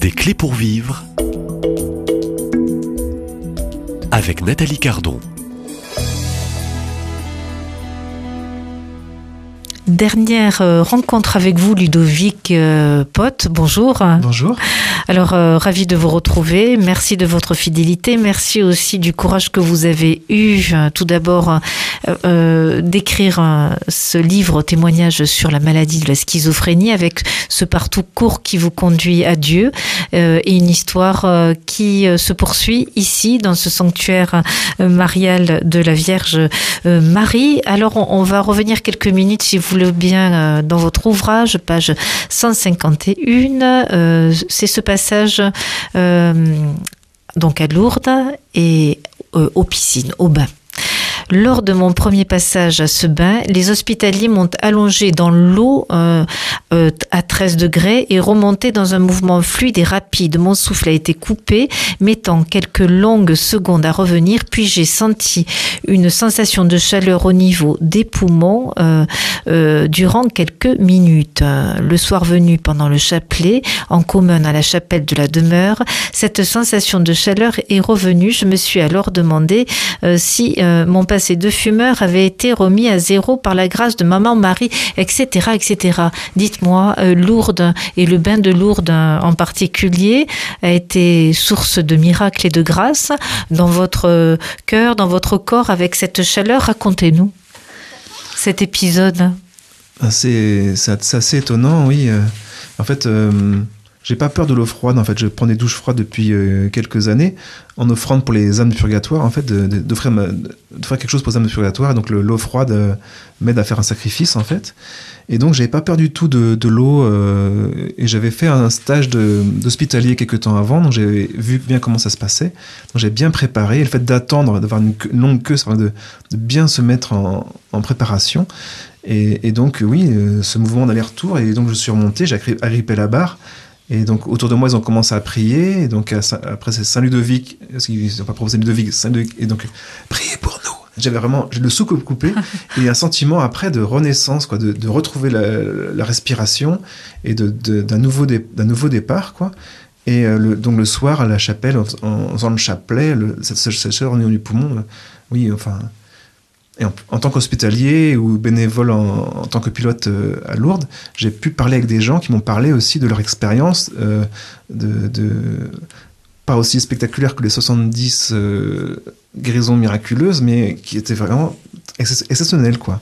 Des clés pour vivre avec Nathalie Cardon. Dernière rencontre avec vous, Ludovic Pott. Bonjour. Bonjour. Alors, ravi de vous retrouver. Merci de votre fidélité. Merci aussi du courage que vous avez eu, tout d'abord, d'écrire ce livre, témoignage sur la maladie de la schizophrénie, avec ce parcours court qui vous conduit à Dieu, et une histoire qui se poursuit ici, dans ce sanctuaire marial de la Vierge Marie. Alors, on va revenir quelques minutes, si vous le bien, dans votre ouvrage, page 151. C'est ce passage donc à Lourdes et aux piscines, au bain. Lors de mon premier passage à ce bain, les hospitaliers m'ont allongé dans l'eau à 13 degrés et remonté dans un mouvement fluide et rapide. Mon souffle a été coupé, mettant quelques longues secondes à revenir, puis j'ai senti une sensation de chaleur au niveau des poumons durant quelques minutes. Le soir venu, pendant le chapelet, en commun à la chapelle de la demeure, cette sensation de chaleur est revenue. Je me suis alors demandé si mon passé de fumeur avait été remis à zéro par la grâce de Maman Marie, etc., etc. Dites-moi, Lourdes et le bain de Lourdes en particulier a été source de miracles et de grâce dans votre cœur, dans votre corps, avec cette chaleur. Racontez-nous cet épisode. C'est assez étonnant, oui. En fait, j'ai pas peur de l'eau froide. En fait, je prends des douches froides depuis quelques années, en offrande pour les âmes de purgatoire, en fait, d'offrir quelque chose pour les âmes de purgatoire. Et donc, l'eau froide m'aide à faire un sacrifice, en fait. Et donc, j'avais pas peur du tout de l'eau. Et j'avais fait un stage d'hospitalier quelques temps avant, donc j'avais vu bien comment ça se passait. Donc, j'ai bien préparé. Et le fait d'attendre, d'avoir une longue queue, ça permet de bien se mettre en préparation. Et donc, oui, ce mouvement d'aller-retour. Et donc, je suis remonté, j'ai agrippé la barre. Et donc, autour de moi, ils ont commencé à prier. Et donc, après, c'est Saint-Ludovic, parce qu'ils n'ont pas proposé Ludovic, Saint-Ludovic. Et donc, priez pour nous. J'avais vraiment le souffle coupé. Et un sentiment après de renaissance, quoi, de retrouver la respiration et d'un nouveau départ, quoi. Et donc, le soir, à la chapelle, en faisant le chapelet, cette chaleur au niveau du poumon, oui, enfin. Et en tant qu'hospitalier ou bénévole en tant que pilote à Lourdes, j'ai pu parler avec des gens qui m'ont parlé aussi de leur expérience, pas aussi spectaculaire que les 70 guérisons miraculeuses, mais qui étaient vraiment exceptionnelles, quoi.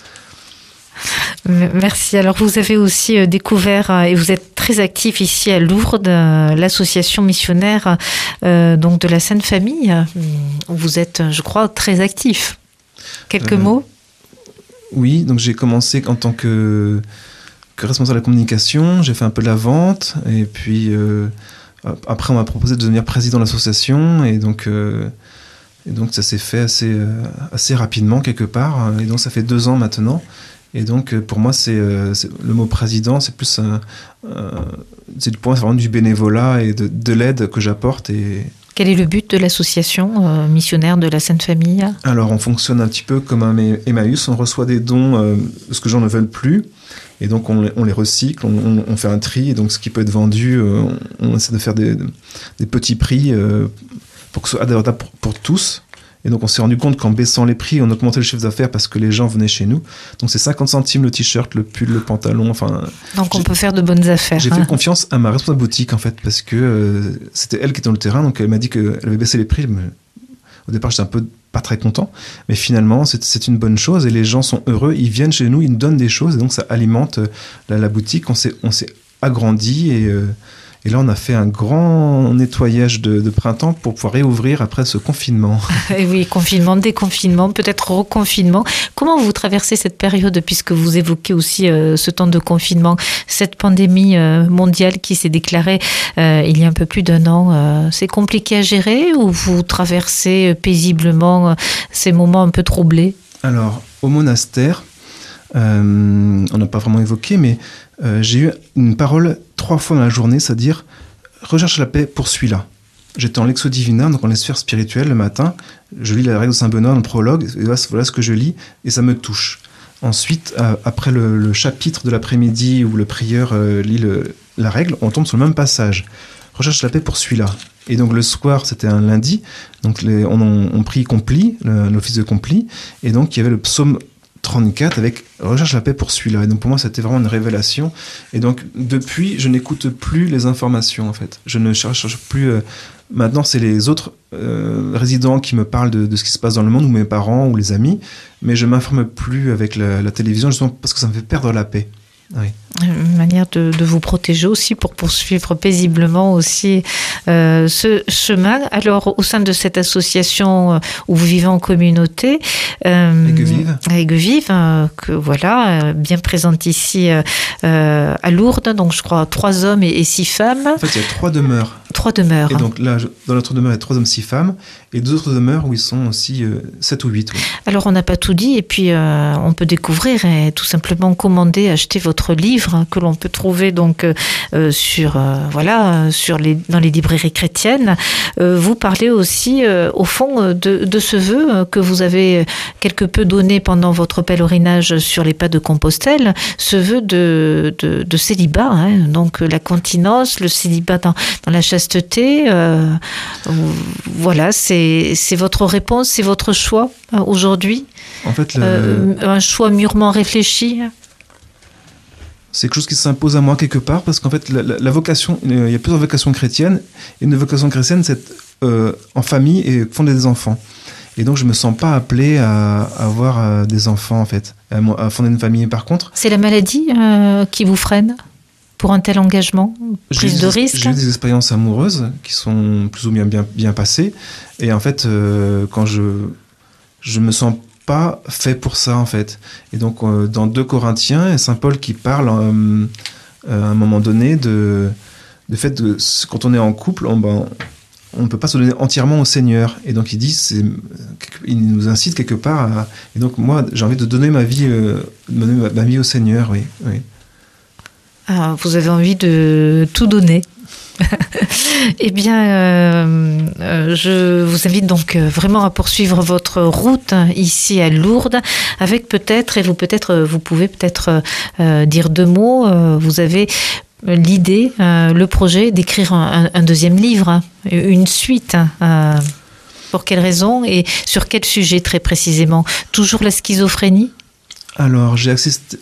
Merci. Alors, vous avez aussi découvert, et vous êtes très actif ici à Lourdes, l'association missionnaire donc de la Sainte Famille. Vous êtes, je crois, très actif. Quelques mots ? Oui, donc j'ai commencé en tant que responsable de la communication, j'ai fait un peu de la vente, et puis après on m'a proposé de devenir président de l'association, et donc ça s'est fait assez rapidement quelque part, et donc ça fait 2 ans maintenant, et donc pour moi c'est le mot président, c'est plus c'est du point vraiment du bénévolat et de l'aide que j'apporte. Et quel est le but de l'association missionnaire de la Sainte Famille ? Alors, on fonctionne un petit peu comme un Emmaüs. On reçoit des dons parce que les gens ne veulent plus. Et donc, on les recycle, on fait un tri. Et donc, ce qui peut être vendu, on essaie de faire des petits prix pour que ce soit adaptable pour tous. Et donc, on s'est rendu compte qu'en baissant les prix, on augmentait le chiffre d'affaires parce que les gens venaient chez nous. Donc, c'est 50 centimes le t-shirt, le pull, le pantalon. Enfin, donc, on peut faire de bonnes affaires. J'ai fait confiance à ma responsable boutique, en fait, parce que c'était elle qui était dans le terrain. Donc, elle m'a dit qu'elle avait baissé les prix. Au départ, j'étais un peu pas très content. Mais finalement, c'est une bonne chose. Et les gens sont heureux. Ils viennent chez nous, ils nous donnent des choses. Et donc, ça alimente la boutique. On s'est agrandi et là, on a fait un grand nettoyage de printemps pour pouvoir réouvrir après ce confinement. Et oui, confinement, déconfinement, peut-être reconfinement. Comment vous traversez cette période, puisque vous évoquez aussi ce temps de confinement, cette pandémie mondiale qui s'est déclarée il y a un peu plus d'1 an. C'est compliqué à gérer ou vous traversez paisiblement ces moments un peu troublés ? Alors, au monastère, on n'a pas vraiment évoqué, mais j'ai eu une parole 3 fois dans la journée, c'est-à-dire « recherche la paix, poursuis-la ». J'étais en Lexo Divina, donc en les sphères spirituelles, le matin. Je lis la règle de Saint-Benoît dans le prologue, et voilà ce que je lis, et ça me touche. Ensuite, après le chapitre de l'après-midi où le prieur lit la règle, on tombe sur le même passage. recherche la paix pour celui-là. Et donc le soir, c'était un lundi, donc on prie compli, l'office de compli, et donc il y avait le psaume 34 avec recherche la paix pour celui-là. Et donc pour moi, c'était vraiment une révélation. Et donc depuis, je n'écoute plus les informations en fait. Je ne cherche plus. Maintenant, c'est les autres résidents qui me parlent de ce qui se passe dans le monde, ou mes parents, ou les amis. Mais je m'informe plus avec la télévision, justement parce que ça me fait perdre la paix. Oui. Une manière de vous protéger aussi pour poursuivre paisiblement aussi ce chemin. Alors, au sein de cette association où vous vivez en communauté, Aigues-Vives, que voilà, bien présente ici à Lourdes, donc je crois 3 hommes et 6 femmes. En fait, il y a 3 demeures. 3 demeures. Et donc là, dans notre demeure, il y a 3 hommes, 6 femmes, et 2 autres demeures où ils sont aussi 7 ou 8. Oui. Alors, on n'a pas tout dit, et puis on peut découvrir et tout simplement commander, acheter votre livre que l'on peut trouver donc dans les librairies chrétiennes. Vous parlez aussi au fond de ce vœu que vous avez quelque peu donné pendant votre pèlerinage sur les pas de Compostelle, ce vœu de célibat, hein, donc la continence, le célibat dans la chasteté. Voilà, c'est votre réponse, c'est votre choix aujourd'hui. En fait, un choix mûrement réfléchi. C'est quelque chose qui s'impose à moi quelque part, parce qu'en fait, la vocation, il y a plusieurs vocations chrétiennes, et une vocation chrétienne, c'est en famille et fonder des enfants. Et donc, je me sens pas appelé à avoir des enfants, en fait, à fonder une famille. Par contre... C'est la maladie qui vous freine pour un tel engagement, prise de risque? J'ai eu des expériences amoureuses qui sont plus ou moins bien passées, et en fait, quand je me sens pas fait pour ça en fait. Et donc dans 2 Corinthiens, il y a Saint Paul qui parle à un moment donné de fait de quand on est en couple, on ne peut pas se donner entièrement au Seigneur. Et donc il nous incite quelque part et donc moi j'ai envie de donner ma vie au Seigneur. Oui. Ah, vous avez envie de tout donner. Eh bien, je vous invite donc vraiment à poursuivre votre route ici à Lourdes, avec peut-être, et vous pouvez peut-être dire 2 mots. Vous avez l'idée, le projet d'écrire un 2e livre, une suite. Pour quelle raison et sur quel sujet très précisément? Toujours la schizophrénie? Alors, j'ai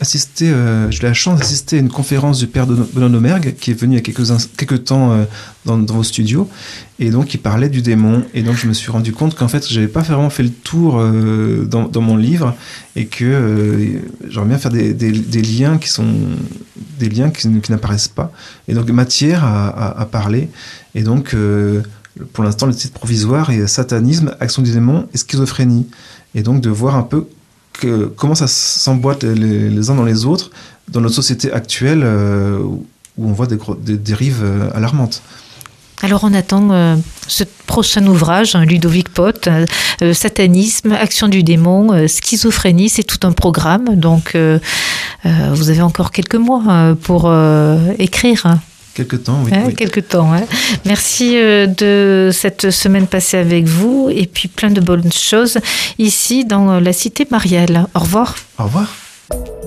la chance d'assister à une conférence du père Benoît Domergue, qui est venu il y a quelques temps dans vos studios, et donc il parlait du démon, et donc je me suis rendu compte qu'en fait, j'avais pas vraiment fait le tour dans mon livre, et que j'aimerais bien faire des liens qui sont des liens qui n'apparaissent pas, et donc matière à parler, et donc pour l'instant, le titre provisoire est Satanisme, Action du démon et Schizophrénie, et donc de voir un peu comment ça s'emboîte les uns dans les autres dans notre société actuelle où on voit des dérives alarmantes. Alors on attend ce prochain ouvrage, Ludovic Pott, Satanisme, Action du démon, Schizophrénie, c'est tout un programme, donc vous avez encore quelques mois pour écrire. Quelque temps, oui. Oui. Quelque temps. Hein. Merci de cette semaine passée avec vous et puis plein de bonnes choses ici dans la cité mariale. Au revoir. Au revoir.